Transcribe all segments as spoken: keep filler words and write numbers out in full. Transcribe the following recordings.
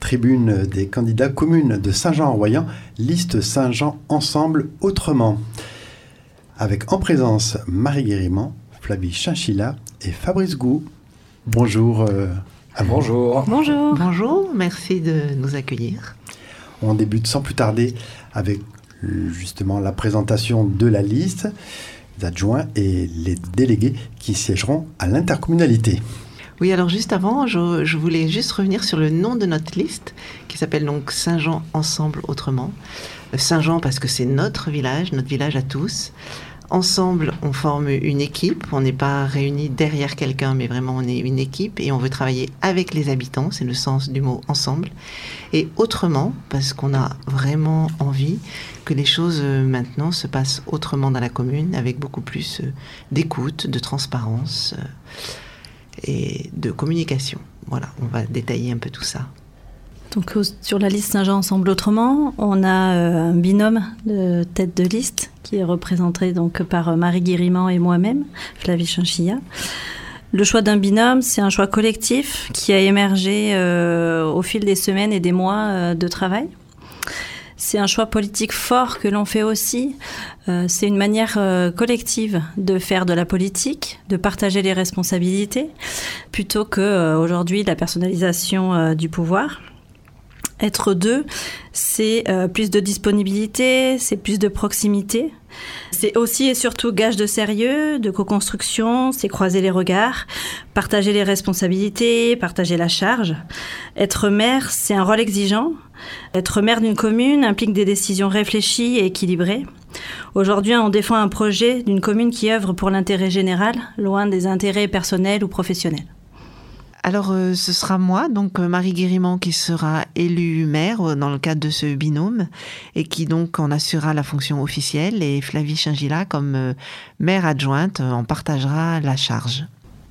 tribune des candidats communes de Saint-Jean-en-Royan, liste Saint-Jean Ensemble Autrement. Avec en présence Marie Guérimant, Flavie Chinchilla et Fabrice Gou. Bonjour euh, à vous. Bonjour. Bonjour. Bonjour, merci de nous accueillir. On débute sans plus tarder avec justement la présentation de la liste, les adjoints et les délégués qui siégeront à l'intercommunalité. Oui, alors juste avant, je, je voulais juste revenir sur le nom de notre liste, qui s'appelle donc Saint-Jean Ensemble Autrement. Saint-Jean parce que c'est notre village, notre village à tous. Ensemble, on forme une équipe, on n'est pas réunis derrière quelqu'un, mais vraiment on est une équipe et on veut travailler avec les habitants, c'est le sens du mot ensemble. Et autrement, parce qu'on a vraiment envie que les choses euh, maintenant se passent autrement dans la commune, avec beaucoup plus euh, d'écoute, de transparence euh, et de communication. Voilà, on va détailler un peu tout ça. Donc sur la liste Saint-Jean Ensemble Autrement, on a euh, un binôme de tête de liste qui est représenté donc par Marie Guérimant et moi-même, Flavie Chinchilla. Le choix d'un binôme, c'est un choix collectif qui a émergé euh, au fil des semaines et des mois euh, de travail. C'est un choix politique fort que l'on fait aussi. Euh, c'est une manière euh, collective de faire de la politique, de partager les responsabilités, plutôt que euh, aujourd'hui la personnalisation euh, du pouvoir. Être deux, c'est euh, plus de disponibilité, c'est plus de proximité. C'est aussi et surtout gage de sérieux, de co-construction, c'est croiser les regards, partager les responsabilités, partager la charge. Être maire, c'est un rôle exigeant. Être maire d'une commune implique des décisions réfléchies et équilibrées. Aujourd'hui, on défend un projet d'une commune qui œuvre pour l'intérêt général, loin des intérêts personnels ou professionnels. Alors, euh, ce sera moi, donc euh, Marie Guérimant, qui sera élue maire euh, dans le cadre de ce binôme et qui donc en assurera la fonction officielle. Et Flavie Chinchilla, comme euh, maire adjointe, euh, en partagera la charge.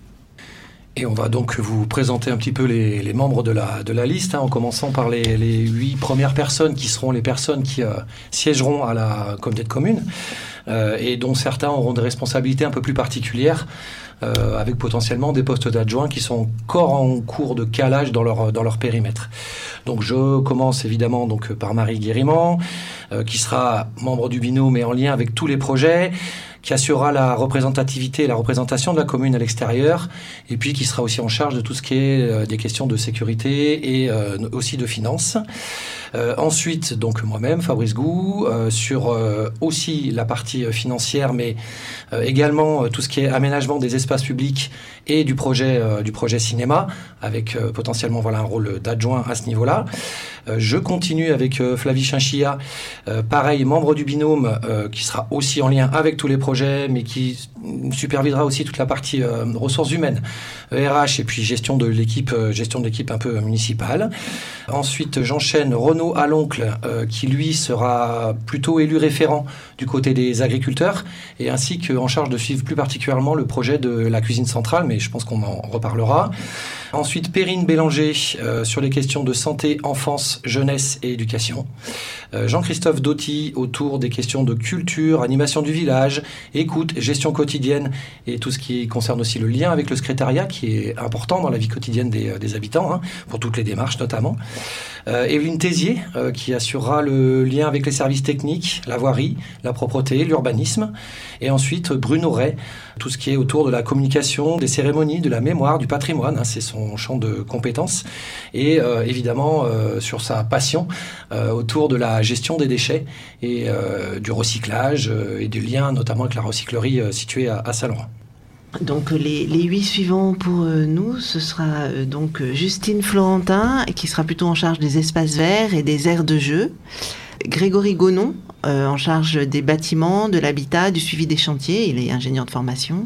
Et on va donc vous présenter un petit peu les, les membres de la, de la liste, hein, en commençant par les, les huit premières personnes qui seront les personnes qui euh, siégeront à la communauté de communes euh, et dont certains auront des responsabilités un peu plus particulières. Euh, avec potentiellement des postes d'adjoints qui sont encore en cours de calage dans leur, dans leur périmètre. Donc je commence évidemment donc, par Marie Guérimant, euh, qui sera membre du binôme et en lien avec tous les projets, qui assurera la représentativité et la représentation de la commune à l'extérieur, et puis qui sera aussi en charge de tout ce qui est euh, des questions de sécurité et euh, aussi de finances. Euh, ensuite, donc moi-même, Fabrice Gou, euh, sur euh, aussi la partie euh, financière, mais euh, également euh, tout ce qui est aménagement des espaces publics et du projet, euh, du projet cinéma, avec euh, potentiellement voilà, un rôle d'adjoint à ce niveau-là. Euh, je continue avec euh, Flavie Chinchilla, euh, pareil, membre du binôme, euh, qui sera aussi en lien avec tous les projets, mais qui supervisera aussi toute la partie euh, ressources humaines, R H et puis gestion de l'équipe, euh, gestion de l'équipe un peu municipale. Ensuite, j'enchaîne Renaud Aloncle, euh, qui lui sera plutôt élu référent du côté des agriculteurs et ainsi qu'en charge de suivre plus particulièrement le projet de la cuisine centrale, mais je pense qu'on en reparlera. Ensuite, Perrine Bélanger euh, sur les questions de santé, enfance, jeunesse et éducation. Euh, Jean-Christophe Doty autour des questions de culture, animation du village, écoute, gestion quotidienne et tout ce qui concerne aussi le lien avec le secrétariat qui est important dans la vie quotidienne des, des habitants, hein, pour toutes les démarches notamment. Euh, Evelyne Tézier euh, qui assurera le lien avec les services techniques, la voirie, la propreté, l'urbanisme. Et ensuite, Bruno Ray, tout ce qui est autour de la communication, des cérémonies, de la mémoire, du patrimoine, hein, c'est son champ de compétences. Et euh, évidemment, euh, sur sa passion euh, autour de la gestion des déchets et euh, du recyclage euh, et du lien notamment avec la recyclerie euh, située à, à Saint-Laurent. Donc les, les huit suivants pour euh, nous, ce sera euh, donc Justine Florentin, qui sera plutôt en charge des espaces verts et des aires de jeu. Grégory Gonon, euh, en charge des bâtiments, de l'habitat, du suivi des chantiers, il est ingénieur de formation.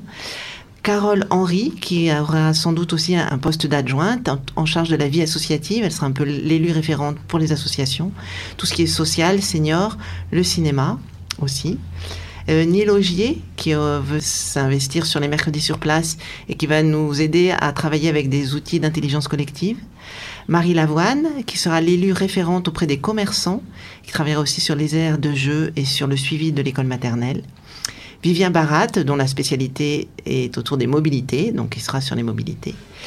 Carole Henry, qui aura sans doute aussi un, un poste d'adjointe en, en charge de la vie associative, elle sera un peu l'élue référente pour les associations. Tout ce qui est social, senior, le cinéma aussi. Euh, Neil Augier, qui euh, veut s'investir sur les mercredis sur place et qui va nous aider à travailler avec des outils d'intelligence collective. Marie Lavoine, qui sera l'élue référente auprès des commerçants, qui travaillera aussi sur les aires de jeu et sur le suivi de l'école maternelle. Vivien Barat, dont la spécialité est autour des mobilités, donc il sera sur les mobilités.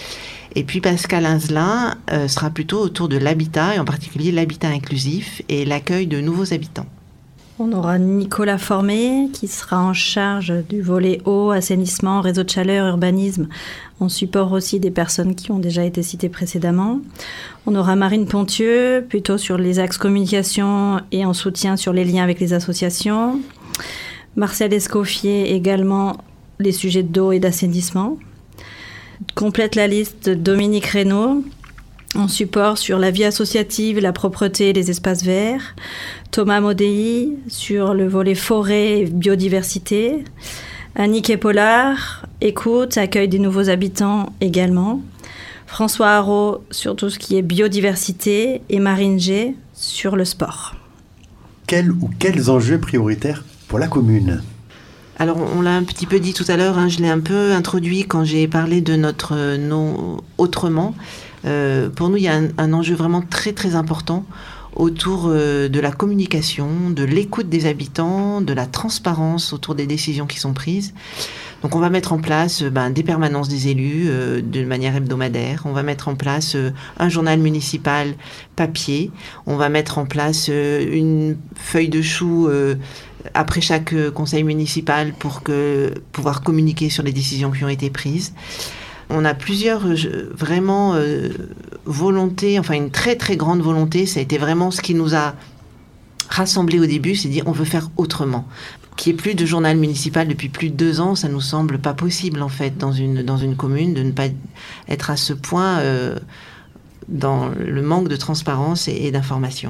Et puis Pascal Inzelin euh, sera plutôt autour de l'habitat, et en particulier l'habitat inclusif et l'accueil de nouveaux habitants. On aura Nicolas Formé qui sera en charge du volet eau, assainissement, réseau de chaleur, urbanisme, en support aussi des personnes qui ont déjà été citées précédemment. On aura Marine Pontieux, plutôt sur les axes communication et en soutien sur les liens avec les associations. Marcel Escoffier également les sujets d'eau et d'assainissement. Complète la liste Dominique Reynaud, en support sur la vie associative, la propreté et les espaces verts. Thomas Modei sur le volet forêt et biodiversité. Annick Epaulard, écoute, accueil des nouveaux habitants également. François Haro sur tout ce qui est biodiversité et Marine G sur le sport. Quels ou quels enjeux prioritaires pour la commune ? Alors, on l'a un petit peu dit tout à l'heure, hein, je l'ai un peu introduit quand j'ai parlé de notre euh, nom autrement. Euh, pour nous, il y a un, un enjeu vraiment très très important autour euh, de la communication, de l'écoute des habitants, de la transparence autour des décisions qui sont prises. Donc on va mettre en place euh, ben, des permanences des élus euh, de manière hebdomadaire. On va mettre en place euh, un journal municipal papier. On va mettre en place euh, une feuille de chou euh, après chaque euh, conseil municipal pour que, pouvoir communiquer sur les décisions qui ont été prises. On a plusieurs euh, vraiment euh, volontés, enfin une très très grande volonté. Ça a été vraiment ce qui nous a rassemblés au début, c'est dire on veut faire autrement. Qu'il n'y ait plus de journal municipal depuis plus de deux ans, ça nous semble pas possible en fait dans une, dans une commune de ne pas être à ce point euh, dans le manque de transparence et, et d'information.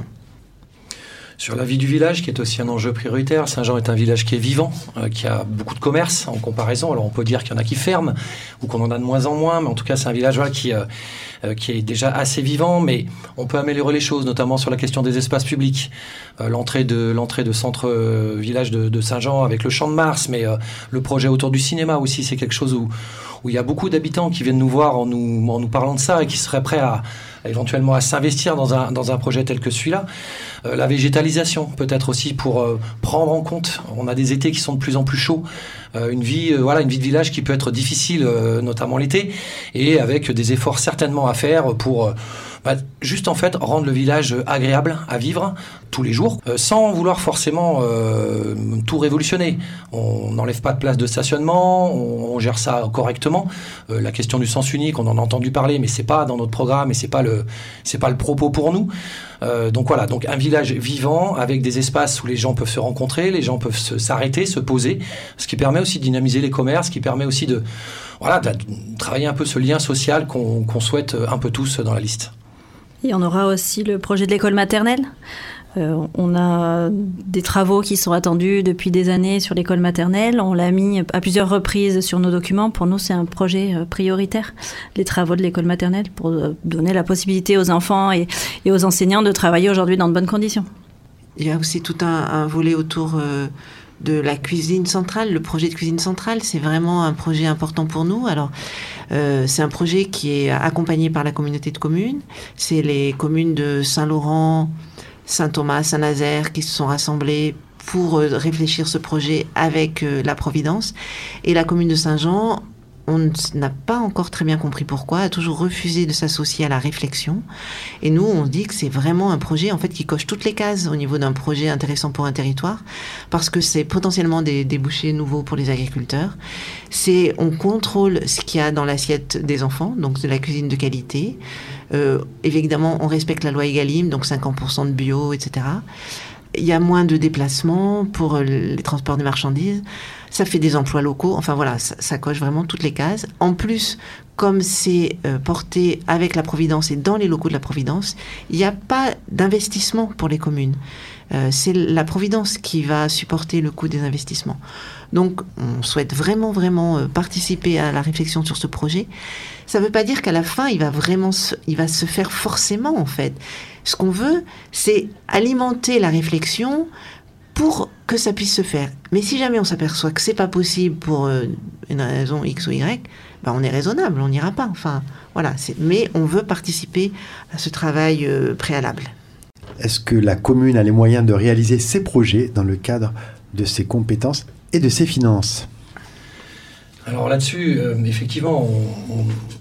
Sur la vie du village, qui est aussi un enjeu prioritaire, Saint-Jean est un village qui est vivant, euh, qui a beaucoup de commerces en comparaison. Alors on peut dire qu'il y en a qui ferment ou qu'on en a de moins en moins, mais en tout cas c'est un village voilà, qui, euh, euh, qui est déjà assez vivant, mais on peut améliorer les choses, notamment sur la question des espaces publics. Euh, l'entrée de, l'entrée de centre euh, village de, de Saint-Jean avec le Champ de Mars, mais euh, le projet autour du cinéma aussi, c'est quelque chose où, où il y a beaucoup d'habitants qui viennent nous voir en nous, en nous parlant de ça et qui seraient prêts à éventuellement à s'investir dans un, dans un projet tel que celui-là. Euh, la végétalisation, peut-être aussi pour euh, prendre en compte. On a des étés qui sont de plus en plus chauds. Euh, une vie, euh, voilà, une vie de village qui peut être difficile, euh, notamment l'été, et avec des efforts certainement à faire pour euh, bah, juste en fait rendre le village agréable à vivre tous les jours, euh, sans vouloir forcément euh, tout révolutionner. On n'enlève pas de place de stationnement, on, on gère ça correctement. Euh, la question du sens unique, on en a entendu parler, mais c'est pas dans notre programme et c'est pas le, c'est pas le propos pour nous. Euh, donc voilà, donc un village vivant avec des espaces où les gens peuvent se rencontrer, les gens peuvent se, s'arrêter, se poser, ce qui permet aussi de dynamiser les commerces, ce qui permet aussi de, voilà, de, de travailler un peu ce lien social qu'on, qu'on souhaite un peu tous dans la liste. Et on aura aussi le projet de l'école maternelle. Euh, on a des travaux qui sont attendus depuis des années sur l'école maternelle. On l'a mis à plusieurs reprises sur nos documents. Pour nous, c'est un projet prioritaire, les travaux de l'école maternelle, pour donner la possibilité aux enfants et, et aux enseignants de travailler aujourd'hui dans de bonnes conditions. Il y a aussi tout un, un volet autour euh, de la cuisine centrale. Le projet de cuisine centrale, c'est vraiment un projet important pour nous. Alors, euh, c'est un projet qui est accompagné par la communauté de communes. C'est les communes de Saint-Laurent, Saint-Thomas, Saint-Nazaire qui se sont rassemblés pour euh, réfléchir ce projet avec euh, la Providence. Et la commune de Saint-Jean, on n'a pas encore très bien compris pourquoi, a toujours refusé de s'associer à la réflexion. Et nous, on dit que c'est vraiment un projet en fait qui coche toutes les cases au niveau d'un projet intéressant pour un territoire, parce que c'est potentiellement des débouchés nouveaux pour les agriculteurs. C'est, on contrôle ce qu'il y a dans l'assiette des enfants, donc de la cuisine de qualité. Euh, évidemment, on respecte la loi Egalim, donc cinquante pour cent de bio, et cetera. Il y a moins de déplacements pour les transports de marchandises. Ça fait des emplois locaux. Enfin voilà, ça, ça coche vraiment toutes les cases. En plus, comme c'est euh, porté avec la Providence et dans les locaux de la Providence, il n'y a pas d'investissement pour les communes. Euh, c'est la Providence qui va supporter le coût des investissements. Donc, on souhaite vraiment, vraiment euh, participer à la réflexion sur ce projet. Ça ne veut pas dire qu'à la fin, il va vraiment se, il va se faire forcément, en fait. Ce qu'on veut, c'est alimenter la réflexion pour que ça puisse se faire. Mais si jamais on s'aperçoit que c'est pas possible pour euh, une raison X ou Y, ben on est raisonnable, on n'ira pas. Enfin, voilà. C'est, mais on veut participer à ce travail euh, préalable. Est-ce que la commune a les moyens de réaliser ses projets dans le cadre de ses compétences et de ses finances ? Alors là-dessus, euh, effectivement, on, on,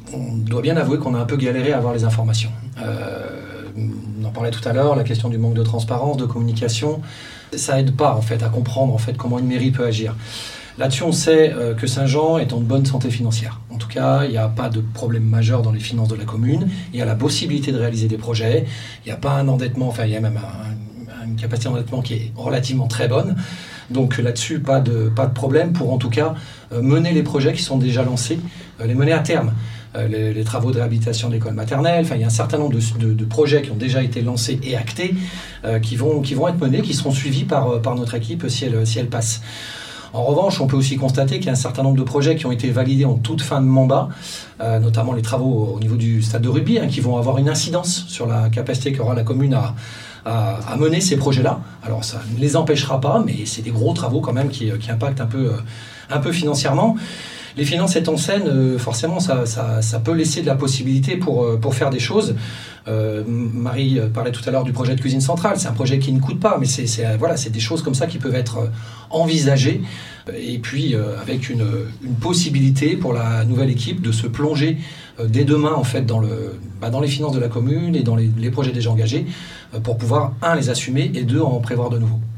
on doit bien avouer qu'on a un peu galéré à avoir les informations. Euh, on en parlait tout à l'heure, la question du manque de transparence, de communication, ça aide pas en fait à comprendre en fait comment une mairie peut agir. Là-dessus, on sait euh, que Saint-Jean est en bonne santé financière. En tout cas, il n'y a pas de problème majeur dans les finances de la commune. Il y a la possibilité de réaliser des projets. Il n'y a pas un endettement, enfin, il y a même un, une capacité d'endettement qui est relativement très bonne. Donc là-dessus, pas de, pas de problème pour en tout cas euh, mener les projets qui sont déjà lancés, euh, les mener à terme. Euh, les, les travaux de réhabilitation de l'école maternelle, enfin, il y a un certain nombre de, de, de projets qui ont déjà été lancés et actés, euh, qui, vont, qui vont être menés, qui seront suivis par, par notre équipe si elle, si elle passe. En revanche, on peut aussi constater qu'il y a un certain nombre de projets qui ont été validés en toute fin de mandat, euh, notamment les travaux au niveau du stade de rugby, hein, qui vont avoir une incidence sur la capacité qu'aura la commune à, à, à mener ces projets-là. Alors ça ne les empêchera pas, mais c'est des gros travaux quand même qui, qui impactent un peu, un peu financièrement. Les finances étant saines, forcément, ça, ça, ça peut laisser de la possibilité pour, pour faire des choses. Euh, Marie parlait tout à l'heure du projet de cuisine centrale. C'est un projet qui ne coûte pas, mais c'est, c'est, voilà, c'est des choses comme ça qui peuvent être envisagées. Et puis, euh, avec une, une possibilité pour la nouvelle équipe de se plonger euh, dès demain, en fait, dans, le, bah, dans les finances de la commune et dans les, les projets déjà engagés, euh, pour pouvoir, un, les assumer et deux, en prévoir de nouveaux.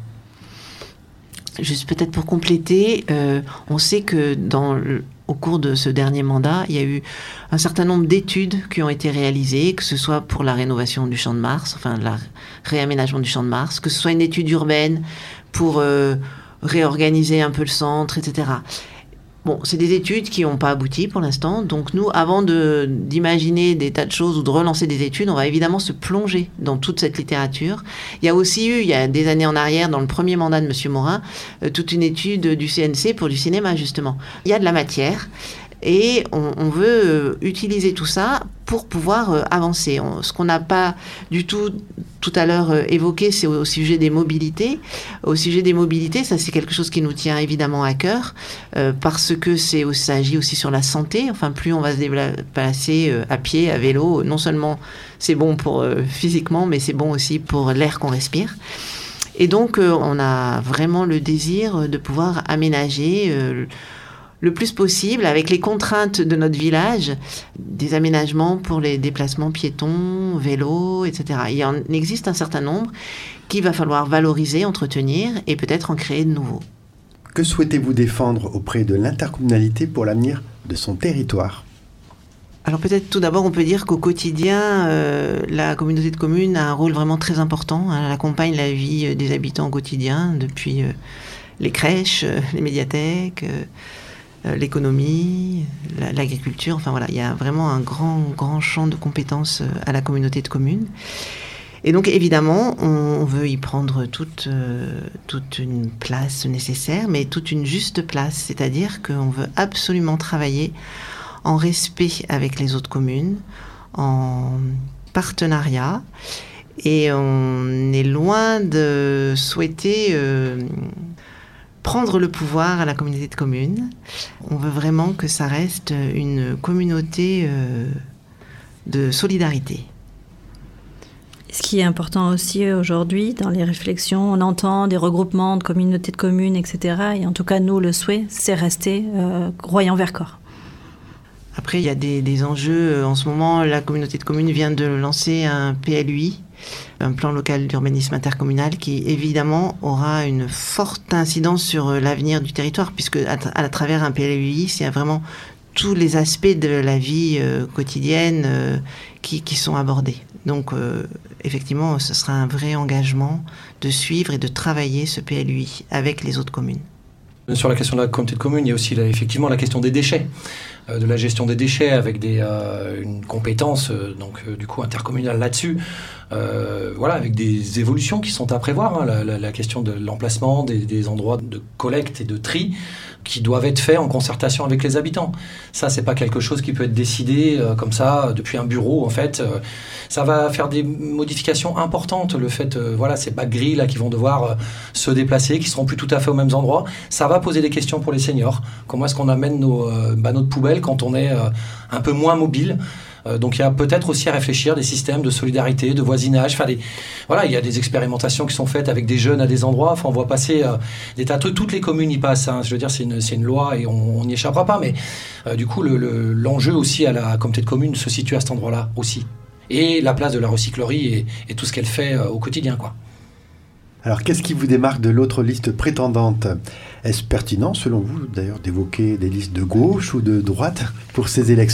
Juste peut-être pour compléter, euh, on sait que dans le, au cours de ce dernier mandat, il y a eu un certain nombre d'études qui ont été réalisées, que ce soit pour la rénovation du Champ de Mars, enfin le réaménagement du Champ de Mars, que ce soit une étude urbaine pour euh, réorganiser un peu le centre, et cetera. Bon, c'est des études qui n'ont pas abouti pour l'instant. Donc nous, avant de, d'imaginer des tas de choses ou de relancer des études, on va évidemment se plonger dans toute cette littérature. Il y a aussi eu, il y a des années en arrière, dans le premier mandat de M. Morin, euh, toute une étude du C N C pour du cinéma, justement. Il y a de la matière. Et on, on veut euh, utiliser tout ça pour pouvoir euh, avancer. On, ce qu'on n'a pas du tout tout à l'heure euh, évoqué, c'est au, au sujet des mobilités. Au sujet des mobilités, ça c'est quelque chose qui nous tient évidemment à cœur, euh, parce que c'est, ça agit aussi sur la santé. Enfin, plus on va se déplacer euh, à pied, à vélo, non seulement c'est bon pour euh, physiquement, mais c'est bon aussi pour l'air qu'on respire. Et donc, euh, on a vraiment le désir de pouvoir aménager euh, le plus possible, avec les contraintes de notre village, des aménagements pour les déplacements piétons, vélos, et cetera. Il y en existe un certain nombre qu'il va falloir valoriser, entretenir et peut-être en créer de nouveaux. Que souhaitez-vous défendre auprès de l'intercommunalité pour l'avenir de son territoire ? Alors peut-être tout d'abord, on peut dire qu'au quotidien, euh, la communauté de communes a un rôle vraiment très important. Hein, elle accompagne la vie des habitants au quotidien, depuis euh, les crèches, euh, les médiathèques, euh, l'économie, l'agriculture, enfin voilà, il y a vraiment un grand, grand champ de compétences à la communauté de communes. Et donc évidemment, on veut y prendre toute, euh, toute une place nécessaire, mais toute une juste place, c'est-à-dire qu'on veut absolument travailler en respect avec les autres communes, en partenariat, et on est loin de souhaiter euh, prendre le pouvoir à la communauté de communes. On veut vraiment que ça reste une communauté euh, de solidarité. Ce qui est important aussi aujourd'hui dans les réflexions, on entend des regroupements de communautés de communes, et cetera. Et en tout cas, nous, le souhait, c'est rester euh, Royan-Vercors. Après, il y a des, des enjeux. En ce moment, la communauté de communes vient de lancer un P L U I, un plan local d'urbanisme intercommunal, qui évidemment aura une forte incidence sur l'avenir du territoire, puisque à, à travers un P L U I, c'est vraiment tous les aspects de la vie euh, quotidienne euh, qui, qui sont abordés. Donc, euh, effectivement, ce sera un vrai engagement de suivre et de travailler ce P L U I avec les autres communes. Sur la question de la communauté de communes, il y a aussi là, effectivement la question des déchets, euh, de la gestion des déchets avec des, euh, une compétence euh, donc, euh, du coup intercommunale là-dessus. Euh, voilà, avec des évolutions qui sont à prévoir, hein, la, la, la question de l'emplacement, des, des endroits de collecte et de tri qui doivent être faits en concertation avec les habitants. Ça, c'est pas quelque chose qui peut être décidé euh, comme ça, depuis un bureau, en fait. Euh, ça va faire des modifications importantes, le fait, euh, voilà, ces bacs gris là qui vont devoir euh, se déplacer, qui seront plus tout à fait aux mêmes endroits. Ça va poser des questions pour les seniors. Comment est-ce qu'on amène nos, euh, bah, notre poubelle quand on est euh, un peu moins mobile ? Euh, donc il y a peut-être aussi à réfléchir des systèmes de solidarité, de voisinage. Enfin, des, voilà, il y a des expérimentations qui sont faites avec des jeunes à des endroits. Enfin, on voit passer euh, des tas de trucs. Toutes les communes y passent. Hein. Je veux dire, c'est une, c'est une loi et on n'y échappera pas. Mais euh, du coup, le, le, l'enjeu aussi à la communauté de communes se situe à cet endroit-là aussi. Et la place de la recyclerie et, et tout ce qu'elle fait euh, au quotidien, quoi. Alors, qu'est-ce qui vous démarque de l'autre liste prétendante ? Est-ce pertinent, selon vous, d'ailleurs, d'évoquer des listes de gauche ou de droite pour ces élections ?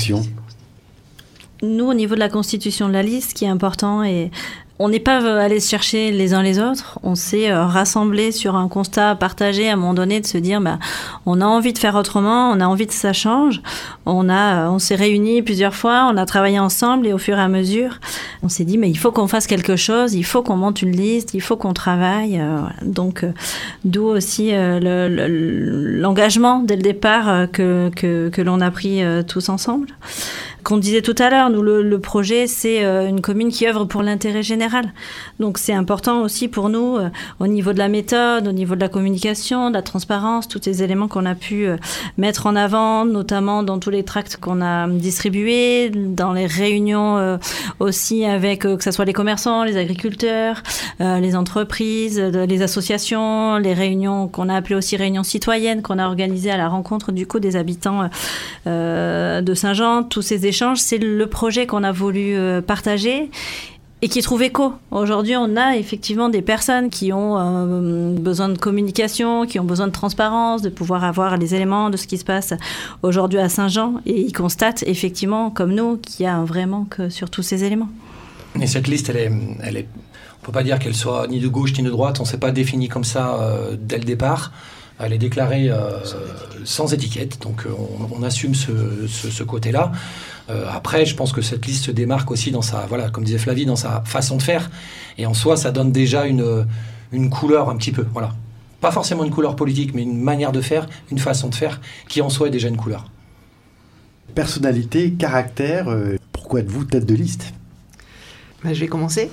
Nous, au niveau de la constitution de la liste, ce qui est important, et on n'est pas allé se chercher les uns les autres, on s'est euh, rassemblés sur un constat partagé à un moment donné de se dire bah, on a envie de faire autrement, on a envie que ça change. On, a, on s'est réunis plusieurs fois, on a travaillé ensemble et au fur et à mesure, on s'est dit mais il faut qu'on fasse quelque chose, il faut qu'on monte une liste, il faut qu'on travaille. Euh, voilà. Donc, euh, d'où aussi euh, le, le, l'engagement dès le départ euh, que, que, que l'on a pris euh, tous ensemble. Qu'on disait tout à l'heure, nous, le, le projet, c'est euh, une commune qui œuvre pour l'intérêt général. Donc, c'est important aussi pour nous, euh, au niveau de la méthode, au niveau de la communication, de la transparence, tous ces éléments qu'on a pu euh, mettre en avant, notamment dans tous les tracts qu'on a distribués, dans les réunions euh, aussi avec, euh, que ce soit les commerçants, les agriculteurs, euh, les entreprises, euh, les associations, les réunions qu'on a appelées aussi réunions citoyennes, qu'on a organisées à la rencontre, du coup, des habitants euh, de Saint-Jean, tous ces échanges. C'est le projet qu'on a voulu euh, partager et qui trouve écho. Aujourd'hui, on a effectivement des personnes qui ont euh, besoin de communication, qui ont besoin de transparence, de pouvoir avoir les éléments de ce qui se passe aujourd'hui à Saint-Jean, et ils constatent effectivement, comme nous, qu'il y a un vrai manque sur tous ces éléments. Et cette liste, elle est, elle est, on ne peut pas dire qu'elle soit ni de gauche ni de droite, on ne s'est pas défini comme ça euh, dès le départ. Elle est déclarée euh, sans étiquette, donc on, on assume ce, ce, ce côté-là. Euh, après, je pense que cette liste se démarque aussi dans sa, voilà, comme disait Flavie, dans sa façon de faire. Et en soi, ça donne déjà une, une couleur un petit peu. Voilà. Pas forcément une couleur politique, mais une manière de faire, une façon de faire, qui en soi est déjà une couleur. Personnalité, caractère, euh, pourquoi êtes-vous tête de liste ? Ben, je vais commencer.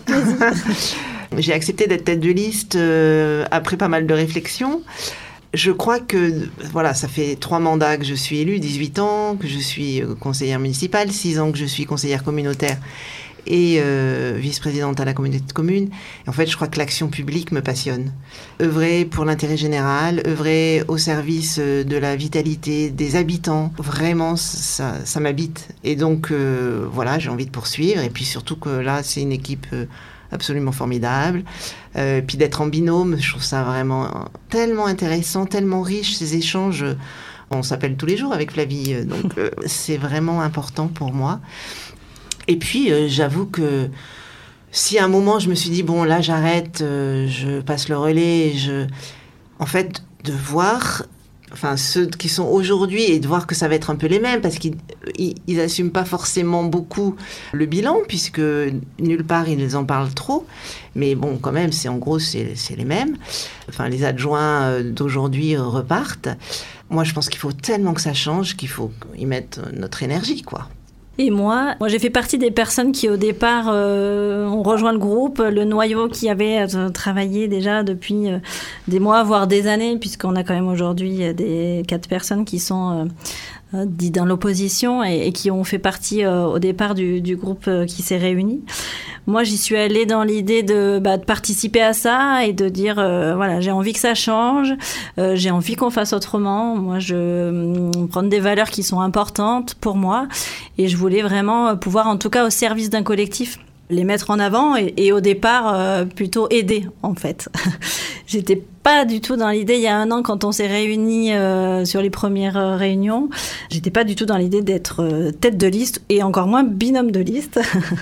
J'ai accepté d'être tête de liste euh, après pas mal de réflexions. Je crois que, voilà, ça fait trois mandats que je suis élue, dix-huit ans, que je suis conseillère municipale, six ans que je suis conseillère communautaire et euh, vice-présidente à la communauté de communes. Et en fait, je crois que l'action publique me passionne. Œuvrer pour l'intérêt général, œuvrer au service de la vitalité des habitants, vraiment, ça, ça m'habite. Et donc, euh, voilà, j'ai envie de poursuivre. Et puis surtout que là, c'est une équipe... Euh, absolument formidable. Euh, puis d'être en binôme, je trouve ça vraiment tellement intéressant, tellement riche, ces échanges. On s'appelle tous les jours avec Flavie, donc euh, c'est vraiment important pour moi. Et puis, euh, j'avoue que si à un moment, je me suis dit, bon, là, j'arrête, euh, je passe le relais, je... en fait, de voir... Enfin, ceux qui sont aujourd'hui, et de voir que ça va être un peu les mêmes, parce qu'ils ils assument pas forcément beaucoup le bilan, puisque nulle part ils en parlent trop. Mais bon, quand même, c'est en gros, c'est, c'est les mêmes. Enfin, les adjoints d'aujourd'hui repartent. Moi, je pense qu'il faut tellement que ça change qu'il faut y mettre notre énergie, quoi. Et moi, moi, j'ai fait partie des personnes qui, au départ, euh, ont rejoint le groupe, le noyau qui avait euh, travaillé déjà depuis euh, des mois, voire des années, puisqu'on a quand même aujourd'hui des quatre personnes qui sont euh, dites dans l'opposition et, et qui ont fait partie euh, au départ du, du groupe euh, qui s'est réuni. Moi, j'y suis allée dans l'idée de, bah, de participer à ça et de dire, euh, voilà, j'ai envie que ça change, euh, j'ai envie qu'on fasse autrement. Moi, je euh, prends des valeurs qui sont importantes pour moi et je voulais vraiment pouvoir, en tout cas au service d'un collectif, les mettre en avant et, et au départ, euh, plutôt aider, en fait. J'étais pas du tout dans l'idée, il y a un an, quand on s'est réunis euh, sur les premières euh, réunions, j'étais pas du tout dans l'idée d'être euh, tête de liste et encore moins binôme de liste.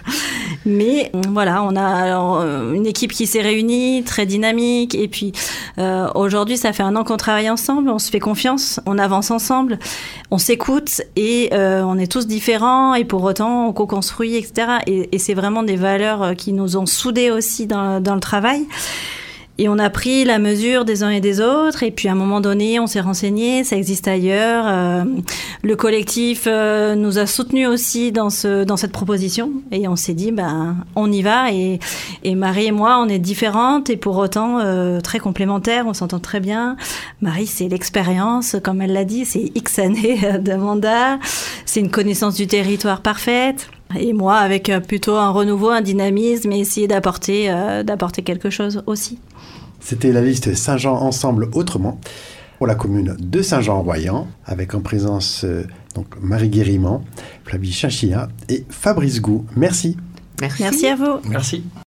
Mais voilà, on a euh, une équipe qui s'est réunie, très dynamique. Et puis euh, aujourd'hui, ça fait un an qu'on travaille ensemble, on se fait confiance, on avance ensemble, on s'écoute et euh, on est tous différents et pour autant on co-construit, et cetera. Et, et c'est vraiment des valeurs qui nous ont soudés aussi dans, dans le travail. Et on a pris la mesure des uns et des autres. Et puis, à un moment donné, on s'est renseigné. Ça existe ailleurs. Euh, le collectif euh, nous a soutenus aussi dans, ce, dans cette proposition. Et on s'est dit, ben, on y va. Et, et Marie et moi, on est différentes et pour autant euh, très complémentaires. On s'entend très bien. Marie, c'est l'expérience, comme elle l'a dit. C'est X années de mandat. C'est une connaissance du territoire parfaite. Et moi, avec plutôt un renouveau, un dynamisme et essayer d'apporter, euh, d'apporter quelque chose aussi. C'était la liste Saint-Jean Ensemble Autrement pour la commune de Saint-Jean-en-Royan, avec en présence euh, donc Marie Guérimant, Flavie Chinchilla et Fabrice Gou. Merci. Merci. Merci à vous. Merci.